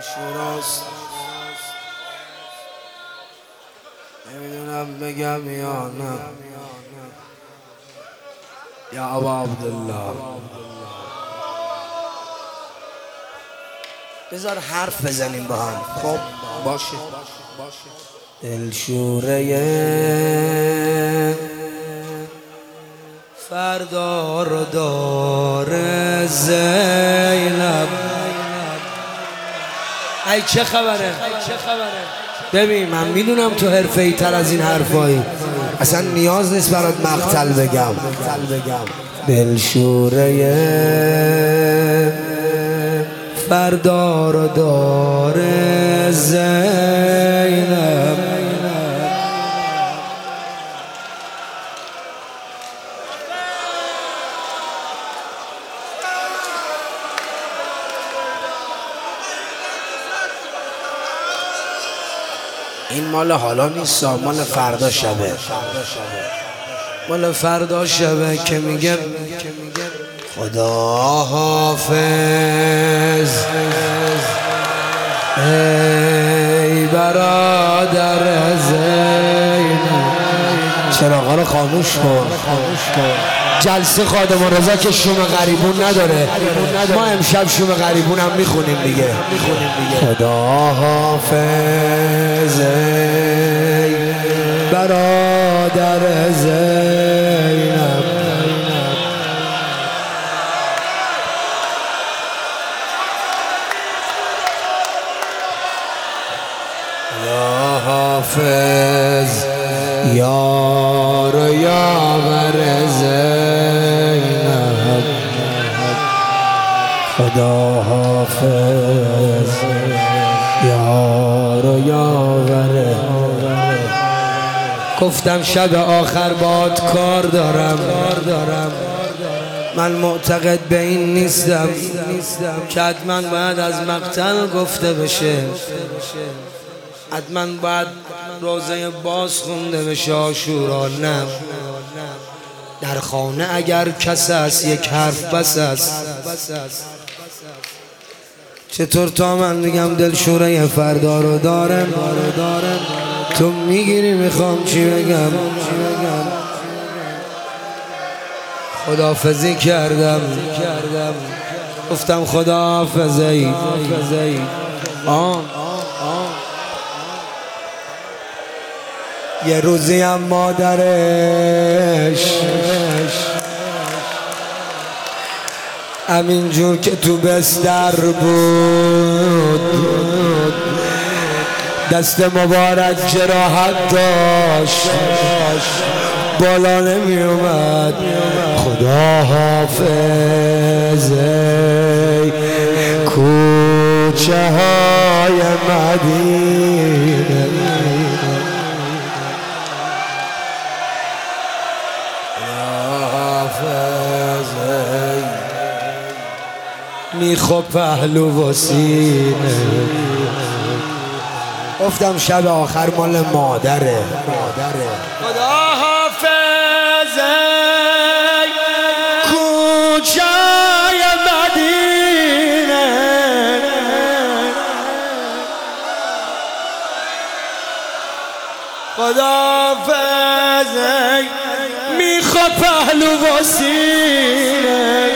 شوراست. نمیدونم بگم یا نه. یا ابا عبدالله بذار حرف بزنیم با هم. خب باشه. دلشوره فردا رو داره زینب. ای چه خبره؟ ببین من میدونم تو حرفه‌ای تر از این حرفایی، اصلا نیاز نیست برات مقتل بگم. دلشوره فردا رو داره زینب. این مال حالا نیست، مال فردا شبه. مال فردا شبه که میگه خدا حافظ ای برادر زینب. چراغا رو خاموش کن. جلسه خادم رضا که شوم غریبون نداره، ما امشب شوم غریبون هم میخونیم دیگه. خدا حافظ ای برادر زینب. یا حافظ یار یاور زینب. خدا حافظ یار یاور. گفتم شب آخر باد کار دارم. من معتقد به این نیستم که حتما باید از مقتل گفته بشه، حتما باید روزه باز خونده بشه عاشورا. نه، در خانه اگر کس است یک حرف بس است. چطور تا من میگم دلشوره فردا رو دارم، تو میگیری میخوام چی بگم. خداحافظی کردم، گفتم خداحافظی. یه روزی هم مادرش همینجور که تو بستر بود دست مبارک جراحت داشت، بالا نمی اومد. خدا حافظ ای کوچه های مدینه. میخواب پهلو و سینه. گفتم شب آخر مال مادره. خدا حافظ ای کوچه‌ی مدینه. خدا حافظ ای میخواب پهلو و سینه.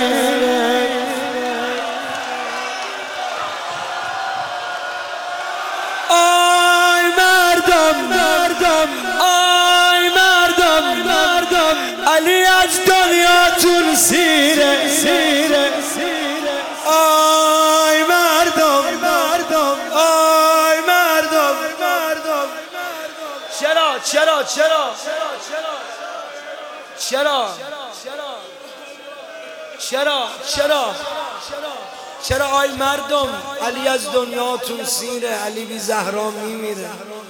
علی از دنیاتون سیره. آی مردم، آی مردم. چرا آی مردم علی از دنیاتون سیره. علی بی زهرا میمیره.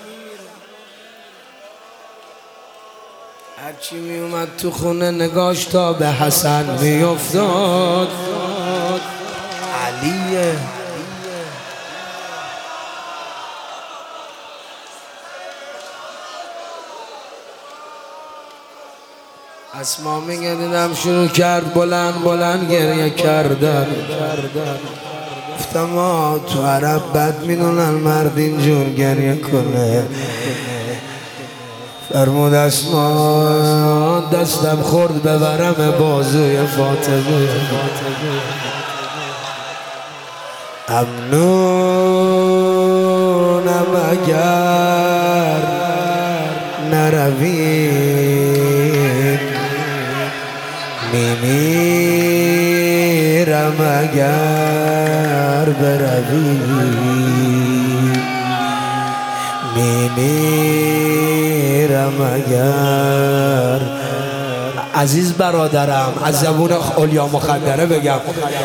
هرچی می اومد تو خونه نگاش تا به حسن می افتاد. علیه. اسما میگه دیدم شروع کرد بلند گریه کردن. گفتم تو عرب بد میدونن مرد اینجور گریه کنه. فرمود دستم خورد به ورم بازوی فاطمه. ممنونم اگر نروید، میمیرم اگر بروید، میمیرم اگر. عزیز برادرم از زبون اولیا مخدره بگم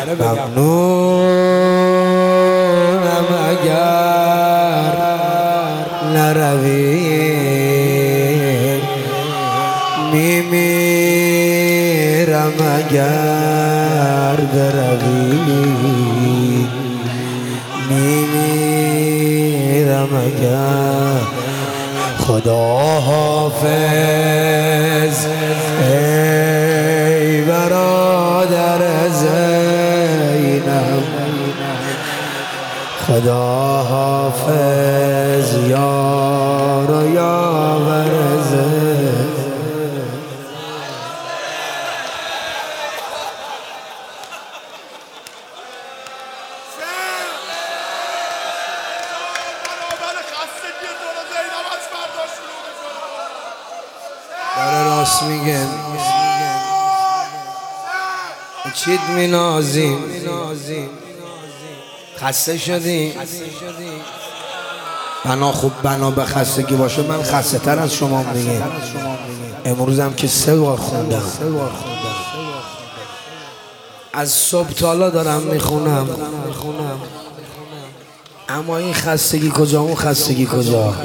ممنونم اگر نروید، میمیرم اگر بروید، میمیرم اگر. خدا حافظ ای برادر زینب، خدا حافظ یار و یاور زینب. داره راست میگن چید مینازیم، خسته شدیم. بنا خوب بنا به خستگی باشه. من خسته تر از شما دیگه. امروزم که 3 بار خوندم، از صبح تا حالا دارم میخونم، اما این خستگی کجا اون خستگی کجا.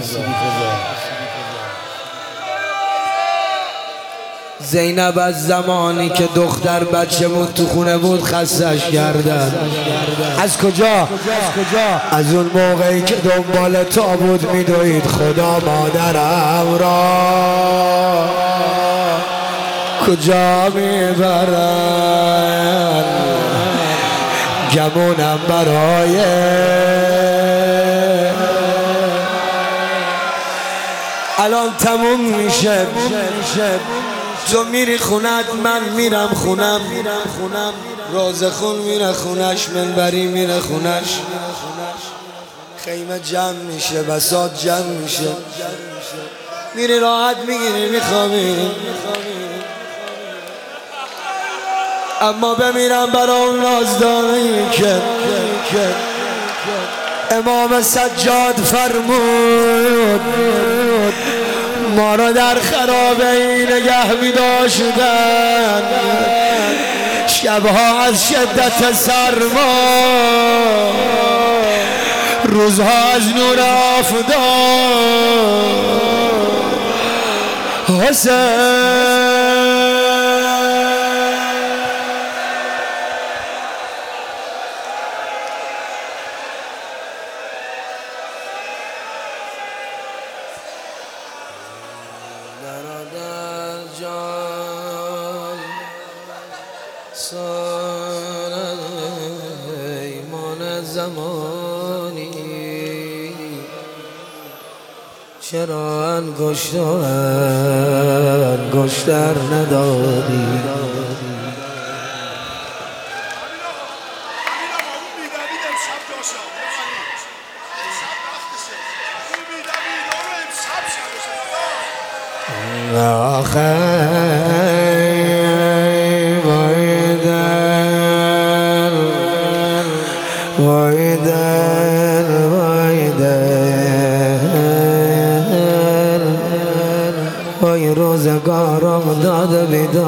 زینب از زمانی که دختر بچه‌مون تو خونه بود خستش کردن. از کجا؟ از اون موقعی که دنبال تابوت میدوید خدا مادرم را کجا میبرن، گمونم برای الان تموم میشه. تو میری خونت، من میرم خونم، روزه خون میره خونش، منبری میره خونش، خیمه جمع میشه، بساط جمع میشه، میری راحت میگیری میخوابی. اما بمیرم برای اون نازدانه‌ای که امام سجاد فرمود ما را در خرابه ای نگه می داشتن، شبها از شدت سرما، روزها از نور آفتاب. حسین برادر جان سال ایمان زمانی، چرا انگشتر ندادی. وای روزگارم داده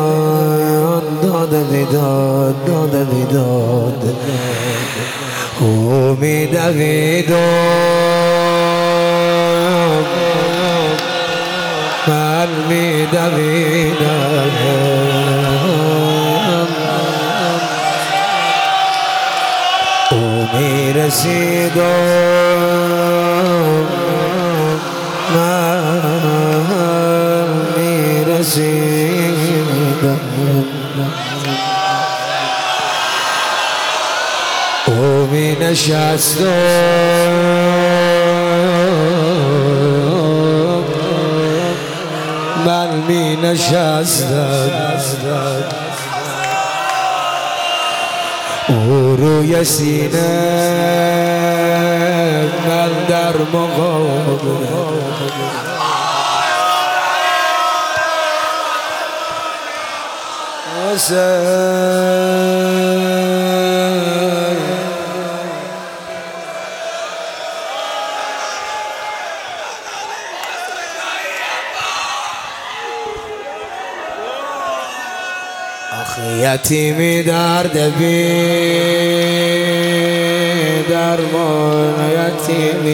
بیداد امید دویدم، من میدویدم، او میرسیدم، من میرسیدم. امید من می نشستم او روی سینه من در مقابل آخه یتیمی درد بی درمان یتیمی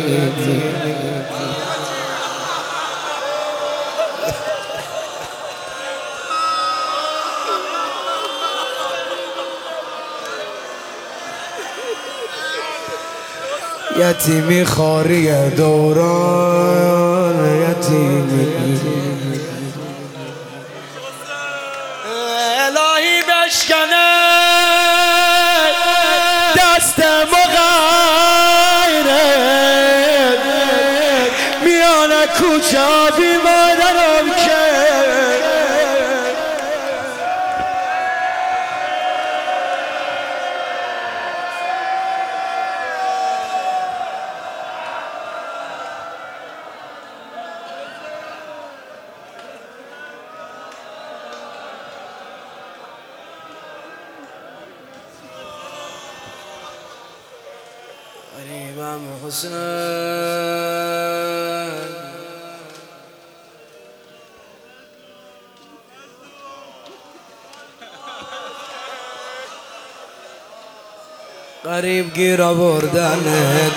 یتیمی خاری دوران یتیمی الهی بشکنه دست مغیره میان کوچه بی مادرم که امام حسین قریب گیر آوردنت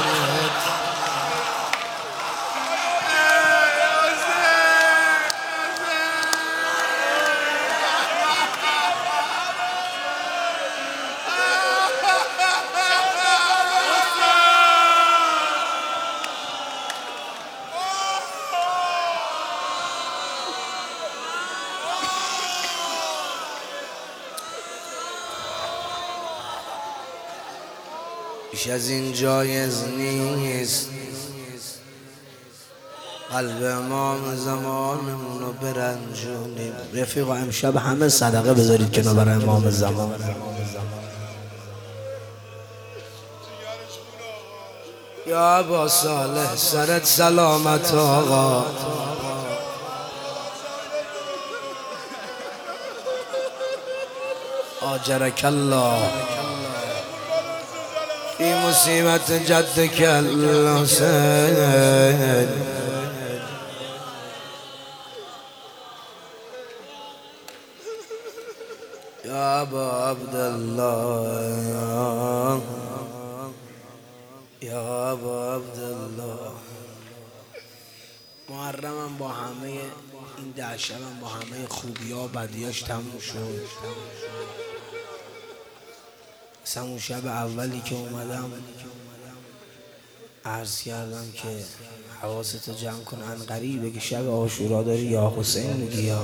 بیش از این جایز نیست قلب امام زمانمونو برنجونیم. رفیقا امشب همه صدقه بذارید کنار برای امام زمان. یا ابا صالح سرت سلامت آقا. آجرک الله فی مصیبت جدک الحسین. یا ابا عبدالله یا ابا عبدالله. محرمم با همه این 10 شبم با همه خوبی‌ها و بدیاش تموم شد. مثلا اون شب اولی که اومدم عرض کردم که حواستو جمع کن، عنقریبه که شب عاشورا داری یا حسین میگی یا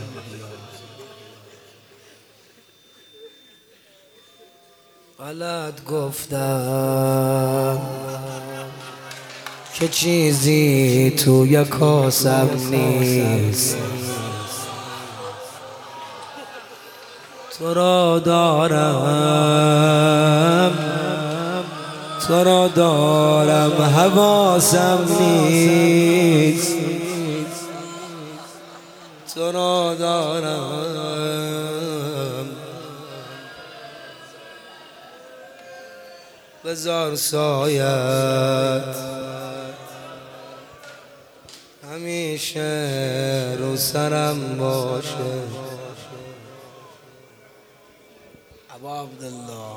غلط گفتم که چیزی توی کاسم نیست. تو را دارم حواسم نیست. تو را دارم بذار سایت همیشه رو سرم باشه. ابا عبدالله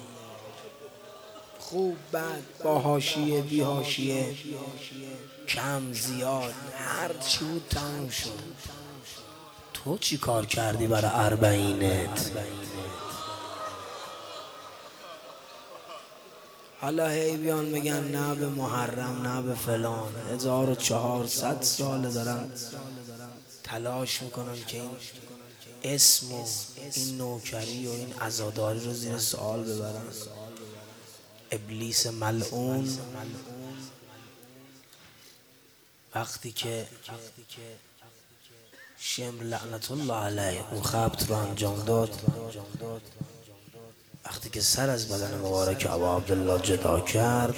خوب بد با حاشیه بی حاشیه کم زیاد هر چی بود تموم شد. تو چی کار کردی برای 40ت؟ حالا هی بیان میگن نه به محرم نه به فلان. 1400 سال دارن تلاش میکنن که این اسم و این نوکری و این عزاداری رو زیر سوال ببرن. ابلیس ملعون وقتی که شمر لعنت الله علیه اون خبط رو انجام داد، وقتی که سر از بدن مبارک ابا عبدالله جدا کرد،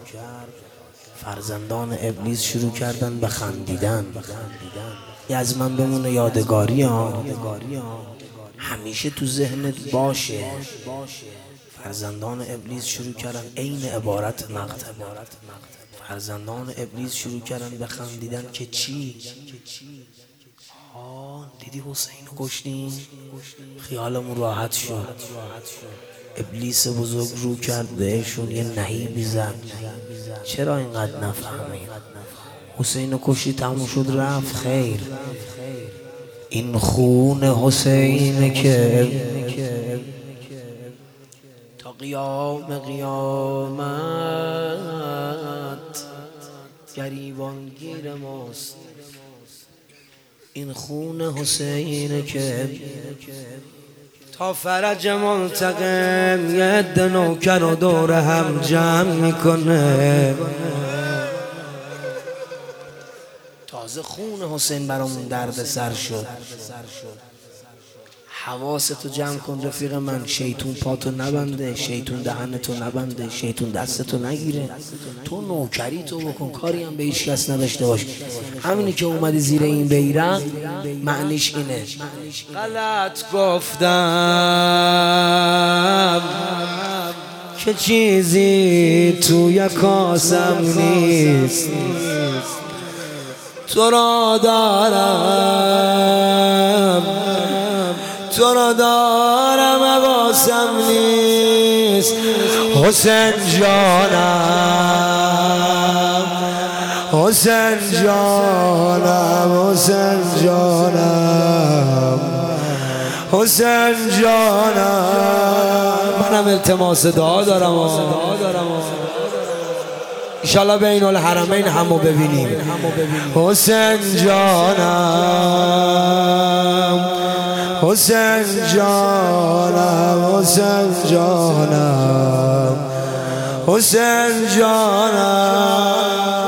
فرزندان ابلیس شروع کردن به خندیدن. یه از من بمونه یادگاری ها، همیشه تو ذهنت باشه. فرزندان ابلیس شروع کردن عین عبارت مقطع، فرزندان ابلیس شروع کردن به خندیدن که چی؟ دیدی حسین رو کشتیم؟ خیالمون راحت شد. ابلیس بزرگ رو کرد بهشون یه نهیبی زد. چرا اینقدر نفهمید؟ حسین رو کشتی تموم شد رفت. خیر، این خون حسین که تا قیام قیامت گریبان گیر ماست. این خون حسین که تا فرج منتقم یه عده نوکر و دور هم جمع میکنه. تازه خون حسین برامون درد سر شد. حواستو جمع کن رفیق من، شیطون پاتو نبنده، شیطون دهنتو نبنده، شیطون دستتو نگیره. تو نوکری تو بکن، کاری هم به هیچ کس نداشته باش. همینی که اومدی زیر این بیرق معنیش اینه غلط گفتم که چیزی توی کاسم نیست، تو را دارم حواسم نیست. حسین جانم، حسین جانم، حسین جانم، حسین جانم. منم التماس دعا دارم انشالله بین الحرمین همو ببینیم. حسین جانم، حسین جانم، حسین جانم، حسین جانم.